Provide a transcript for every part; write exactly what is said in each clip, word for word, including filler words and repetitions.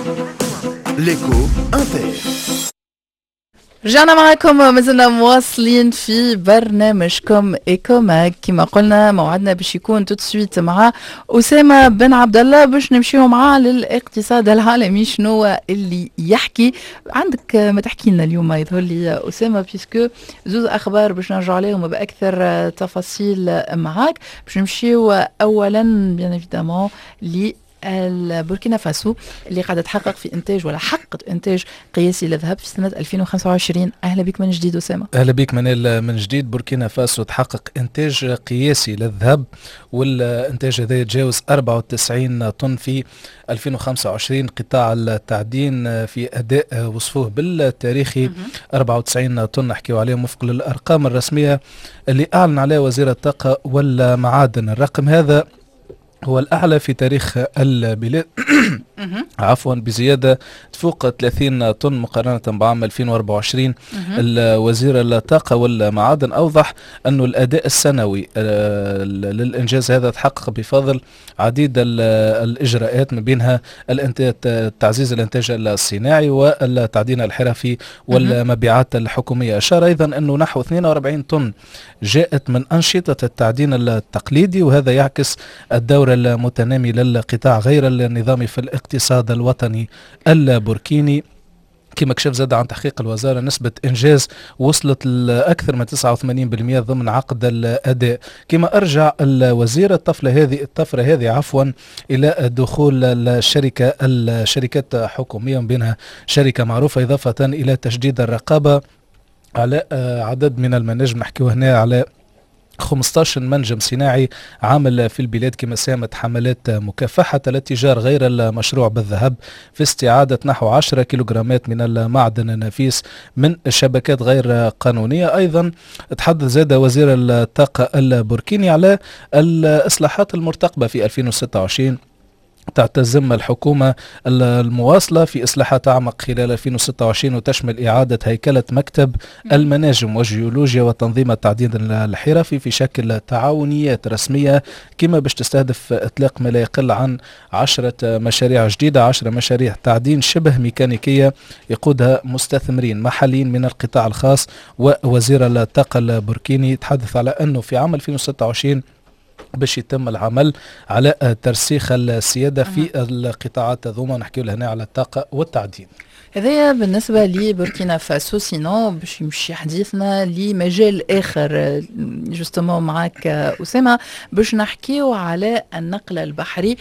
ليكو انتر. رجعنا معكم، مازلنا مواصلين في برنامجكم ايكو ماك. كما قلنا موعدنا باش يكون تسويت مع أسامة بن عبد الله باش نمشيو معاه للاقتصاد العالمي. شنو اللي يحكي عندك ما تحكي لنا اليوم يظهر لي أسامة، بيسكو زوز اخبار باش نرجع عليهم باكثر تفاصيل معاك. باش نمشيو اولا بيان ايفيدامون ل البوركينا فاسو اللي قاعدة تحقق في إنتاج ولا حققت إنتاج قياسي للذهب في سنة ألفين وخمسة وعشرين. أهلا بك من جديد أسامة. أهلا بك منال من جديد. بوركينا فاسو تحقق إنتاج قياسي للذهب، والإنتاج هذا يتجاوز أربعة وتسعين طن في ألفين وخمسة وعشرين. قطاع التعدين في أداء وصفوه بالتاريخي أربعة وتسعين طن نحكيو عليهم وفق الأرقام الرسمية اللي أعلن عليها وزير الطاقة والمعادن. الرقم هذا هو الأعلى في تاريخ البلاد عفوا بزيادة تفوق ثلاثين طن مقارنة بعام ألفين وأربعة وعشرين. الوزير الطاقة والمعادن أوضح أن الأداء السنوي للإنجاز هذا تحقق بفضل عديد الإجراءات، من بينها تعزيز الإنتاج الصناعي والتعدين الحرفي والمبيعات الحكومية. أشار أيضا أنه نحو اثنين وأربعين طن جاءت من أنشطة التعدين التقليدي، وهذا يعكس الدور المتنامي للقطاع غير النظامي في الاقتصاد الوطني البوركيني. كما كشف زاد عن تحقيق الوزارة نسبة إنجاز وصلت لأكثر من تسعة وثمانين بالمئة ضمن عقد الأداء. كما أرجع الوزير الطفرة هذه الطفرة هذه عفوا إلى دخول الشركة الشركات حكومية من بينها شركة معروفة، إضافة إلى تشديد الرقابة على عدد من المناجم. نحكيه هنا على خمسة عشر منجم صناعي عامل في البلاد، كما ساهمت حملات مكافحة الاتجار غير المشروع بالذهب في استعادة نحو عشرة كيلوغرامات من المعدن النفيس من شبكات غير قانونية. أيضا تحدث زاد وزير الطاقة البوركيني على الإصلاحات المرتقبة في ألفين وستة وعشرين. تعتزم الحكومة المواصلة في إصلاحات أعمق خلال ألفين وستة وعشرين، وتشمل إعادة هيكلة مكتب المناجم والجيولوجيا وتنظيم التعدين الحرفي في شكل تعاونيات رسمية، كما باش تستهدف إطلاق ما لا يقل عن عشرة مشاريع جديدة، عشرة مشاريع تعدين شبه ميكانيكية يقودها مستثمرين محليين من القطاع الخاص. ووزير الطاقة البوركيني تحدث على أنه في عام ألفين وستة وعشرين باش يتم العمل على ترسيخ السيادة في القطاعات هذوما. نحكيو هنا على الطاقة والتعدين. هذايا بالنسبة لبوركينا فاسو. سينو باش يمشي حديثنا لمجال آخر جوستومون معاك أسامة، باش نحكيو على النقل البحري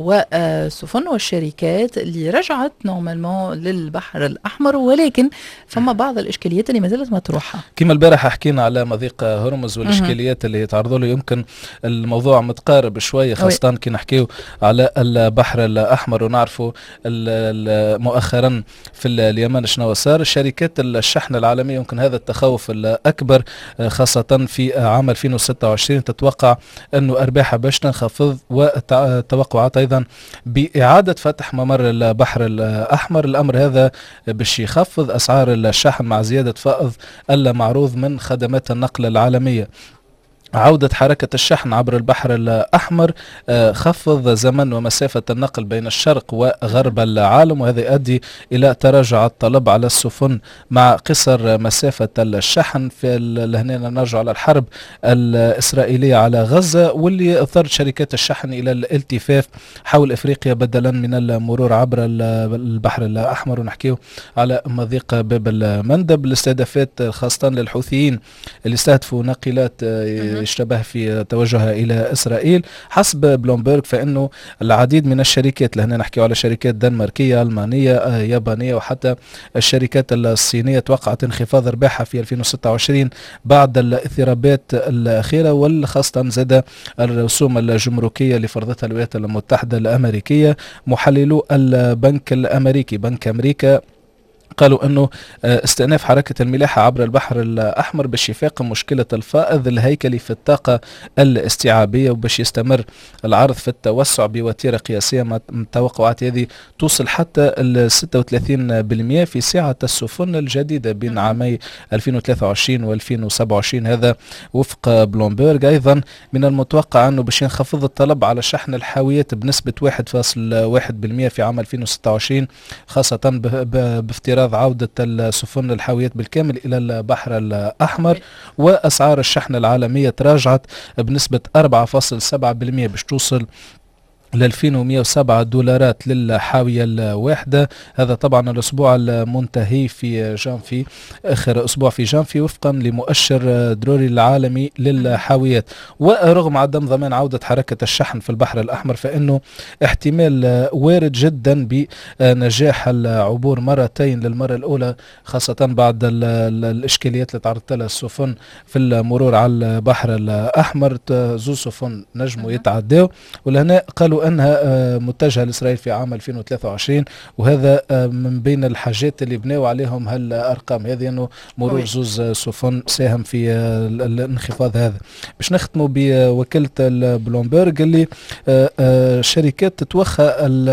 والسفن والشركات اللي رجعت نورمالمون للبحر الأحمر، ولكن فما بعض الإشكاليات اللي ما زالت مطروحة. كما البارح حكينا على مضيق هرمز والإشكاليات اللي يتعرضوا له، يمكن الموضوع متقارب شوية، خاصة كي نحكيو على البحر الأحمر. ونعرفوا مؤخرا في اليمن شنو صار، شركات الشحن العالمية يمكن هذا التخوف الأكبر، خاصة في عام ألفين وستة وعشرين تتوقع أنه أرباحها باش تنخفض، وتوقعات أيضا بإعادة فتح ممر البحر الأحمر. الأمر هذا باش يخفض أسعار الشحن مع زيادة فائض المعروض من خدمات النقل العالمية. عودة حركة الشحن عبر البحر الأحمر خفض زمن ومسافة النقل بين الشرق وغرب العالم، وهذا يؤدي إلى تراجع الطلب على السفن مع قصر مسافة الشحن. في هنا نرجع على الحرب الإسرائيلية على غزة، واللي اضطرت شركات الشحن إلى الالتفاف حول إفريقيا بدلا من المرور عبر البحر الأحمر. ونحكيه على مضيق باب المندب، الاستهدافات خاصة للحوثيين اللي استهدفوا ناقلات يشتبه في توجهها إلى إسرائيل. حسب بلومبرغ فإنه العديد من الشركات، لهنا نحكي على شركات دنماركية ألمانية يابانية وحتى الشركات الصينية، توقعت انخفاض ربحها في ألفين وستة وعشرين بعد الاضطرابات الأخيرة، والخاصة زاد الرسوم الجمركية اللي فرضتها الولايات المتحدة الأمريكية. محللو البنك الأمريكي بنك أمريكا قالوا أنه استئناف حركة الملاحة عبر البحر الأحمر باش يفاقم مشكلة الفائض الهيكلي في الطاقة الاستيعابية، وباش يستمر العرض في التوسع بوتيرة قياسية مع التوقعات هذه توصل حتى ال ستة وثلاثين بالمئة في سعة السفن الجديدة بين عامي ألفين وثلاثة وعشرين و ألفين وسبعة وعشرين، هذا وفق بلومبرغ. أيضا من المتوقع أنه باش ينخفض الطلب على شحن الحاويات بنسبة واحد فاصلة واحد بالمئة في عام ألفين وستة وعشرين، خاصة بافتراض عودة السفن الحاويات بالكامل إلى البحر الأحمر. وأسعار الشحن العالمية تراجعت بنسبة أربعة فاصلة سبعة بالمئة باش توصل ل ألفين ومئة وسبعة دولارات للحاوية الواحدة. هذا طبعا الأسبوع المنتهي في جانفي، آخر أسبوع في جانفي، وفقا لمؤشر دروري العالمي للحاويات. ورغم عدم ضمان عودة حركة الشحن في البحر الأحمر، فإنه احتمال وارد جدا بنجاح العبور مرتين، للمرة الأولى خاصة بعد الإشكاليات اللي تعرضت لها السفن في المرور على البحر الأحمر. زوج سفن نجموا يتعدوا، ولهنا قالوا أنها متجهة لإسرائيل في عام ألفين وثلاثة وعشرين، وهذا من بين الحاجات اللي بنوا عليهم هالأرقام هذه، أنه مرور زوز سفن ساهم في الانخفاض هذا. باش نختموا بوكالة البلومبرغ اللي شركات تتوخى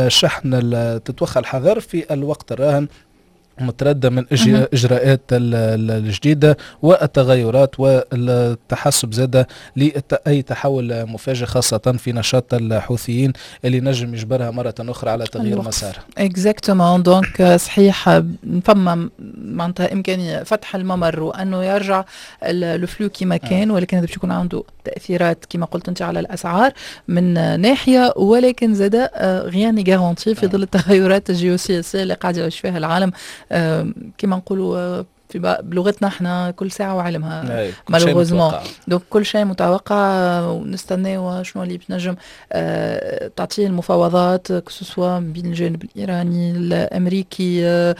الشحن تتوخى الحذر في الوقت الراهن، متردة من إجراءات الجديدة والتغيرات والتحسب زادة لأي تحول مفاجئ، خاصة في نشاط الحوثيين اللي نجم يجبرها مرة أخرى على تغيير مسارها. اكزاكتومون. دونك صحيح فما معناتها إمكانية فتح الممر وأنه يرجع الفلو كما كان، ولكن هذا باش يكون عنده تأثيرات كما قلت أنت على الأسعار من ناحية، ولكن زاد غيان يغارونتي في ظل التغيرات الجيوسياسية اللي قاعد يعيش فيها العالم. كما نقولوا في بلغتنا احنا كل ساعة وعلمها مالوغوزمون. دونك كل شيء متوقع، ونستنى شنو اللي بتنجم اه تعطيه المفاوضات كسوسوا بين الجانب الإيراني الأمريكي اه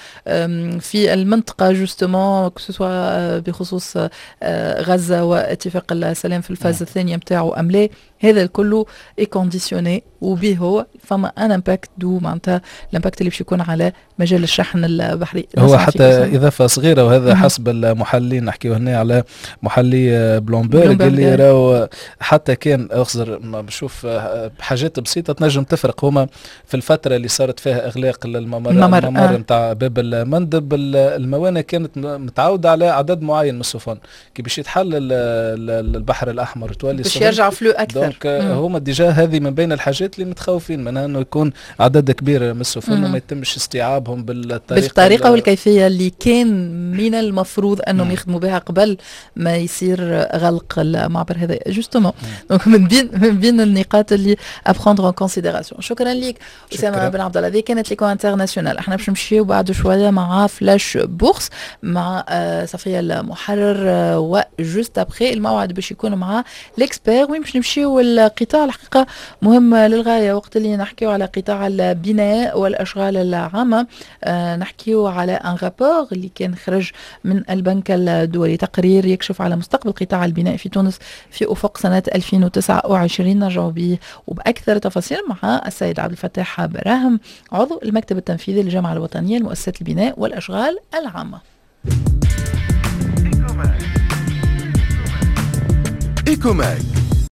في المنطقة جوستومون، كسوسوا بخصوص اه غزة واتفاق السلام في الفاز الثانية متاعه أم لا. هذا الكل اي كونديسيوني وبه هو فما ان امباكت دو معناتها الامباكت اللي باش يكون على مجال الشحن البحري. هو حتى اضافه صغيره، وهذا حسب المحللين، نحكيو هنا على محلي بلومبرغ اللي راهو حتى كان اخزر بشوف حاجات بسيطه تنجم تفرق. هما في الفتره اللي صارت فيها اغلاق للممر الممر نتاع آه. باب المندب، الموانئ كانت متعوده على عدد معين من السفن، كي باش يتحل البحر الاحمر تولي باش يرجع فلو اكثر. هما ديجا هذه من بين الحاجات اللي متخوفين منها، انه يكون عدد كبير من السفن وما يتمش استيعابهم بالطريقه بالطريقه والكيفيه اللي كان من المفروض انهم يخدموا بها قبل ما يصير غلق المعبر هذا. جوستومون دونك من بين من بين النقاط اللي ابروندر ان كونسيديراسيون. شكرا لك اسامه بن عبد الله. هذه كانت ليكو انترناسيونال. احنا باش نمشيو بعد شويه مع فلاش بورس مع صفيه المحرر، وجوست ابخي الموعد باش يكون مع ليكسبير. وين باش نمشيو القطاع الحقيقه مهم للغايه، وقت اللي نحكيو على قطاع البناء والاشغال العامه. أه نحكيو على ان رابور اللي كان خرج من البنك الدولي، تقرير يكشف على مستقبل قطاع البناء في تونس في افق سنه ألفين وتسعة وعشرين. نرجع به وباكثر تفاصيل مع السيد عبد الفتاح براهم، عضو المكتب التنفيذي للجامعه الوطنيه لمؤسسات البناء والاشغال العامه. إيكوماك